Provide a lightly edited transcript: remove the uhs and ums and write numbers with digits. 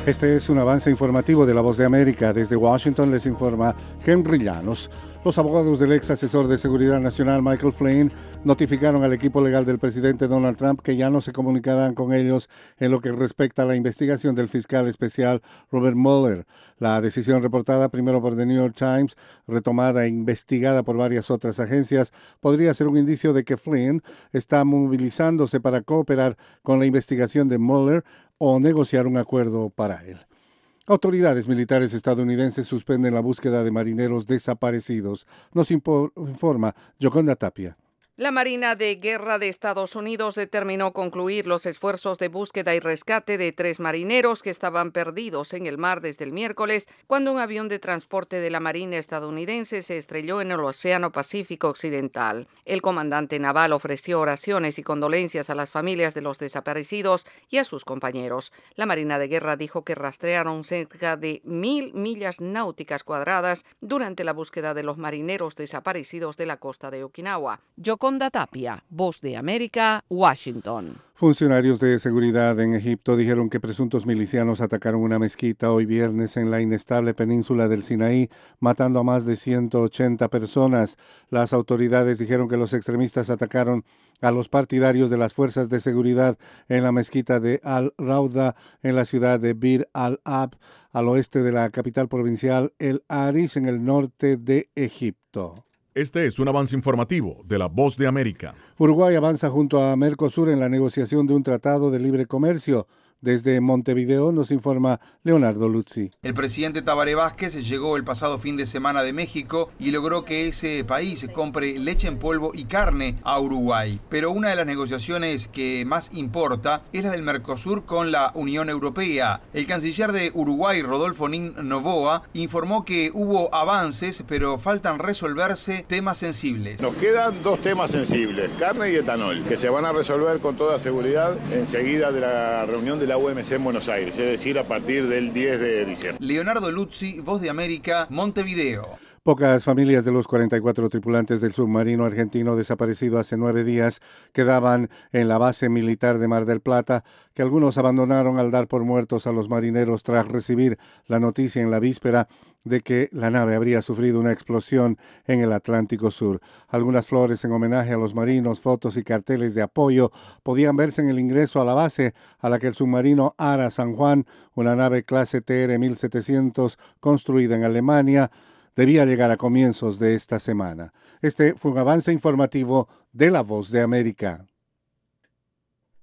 Este es un avance informativo de La Voz de América. Desde Washington les informa Henry Llanos. Los abogados del ex asesor de Seguridad Nacional Michael Flynn notificaron al equipo legal del presidente Donald Trump que ya no se comunicarán con ellos en lo que respecta a la investigación del fiscal especial Robert Mueller. La decisión, reportada primero por The New York Times, retomada e investigada por varias otras agencias, podría ser un indicio de que Flynn está movilizándose para cooperar con la investigación de Mueller o negociar un acuerdo para él. Autoridades militares estadounidenses suspenden la búsqueda de marineros desaparecidos. Nos informa Yoconda Tapia. La Marina de Guerra de Estados Unidos determinó concluir los esfuerzos de búsqueda y rescate de 3 marineros que estaban perdidos en el mar desde el miércoles, cuando un avión de transporte de la Marina estadounidense se estrelló en el Océano Pacífico Occidental. El comandante naval ofreció oraciones y condolencias a las familias de los desaparecidos y a sus compañeros. La Marina de Guerra dijo que rastrearon cerca de 1,000 millas náuticas cuadradas durante la búsqueda de los marineros desaparecidos de la costa de Okinawa. Yoconda Tapia, Voz de América, Washington. Funcionarios de seguridad en Egipto dijeron que presuntos milicianos atacaron una mezquita hoy viernes en la inestable península del Sinaí, matando a más de 180 personas. Las autoridades dijeron que los extremistas atacaron a los partidarios de las fuerzas de seguridad en la mezquita de Al-Rauda, en la ciudad de Bir al-Ab, al oeste de la capital provincial El Arish, en el norte de Egipto. Este es un avance informativo de La Voz de América. Uruguay avanza junto a Mercosur en la negociación de un tratado de libre comercio. Desde Montevideo nos informa Leonardo Luzzi. El presidente Tabaré Vázquez llegó el pasado fin de semana de México y logró que ese país compre leche en polvo y carne a Uruguay. Pero una de las negociaciones que más importa es la del Mercosur con la Unión Europea. El canciller de Uruguay, Rodolfo Nin Novoa, informó que hubo avances, pero faltan resolverse temas sensibles. Nos quedan 2 temas sensibles, carne y etanol, que se van a resolver con toda seguridad enseguida de la reunión de la OMC en Buenos Aires, es decir, a partir del 10 de diciembre. Leonardo Luzzi, Voz de América, Montevideo. Pocas familias de los 44 tripulantes del submarino argentino desaparecido hace 9 días quedaban en la base militar de Mar del Plata, que algunos abandonaron al dar por muertos a los marineros tras recibir la noticia en la víspera de que la nave habría sufrido una explosión en el Atlántico Sur. Algunas flores en homenaje a los marinos, fotos y carteles de apoyo podían verse en el ingreso a la base a la que el submarino Ara San Juan, una nave clase TR 1700 construida en Alemania, debía llegar a comienzos de esta semana. Este fue un avance informativo de La Voz de América.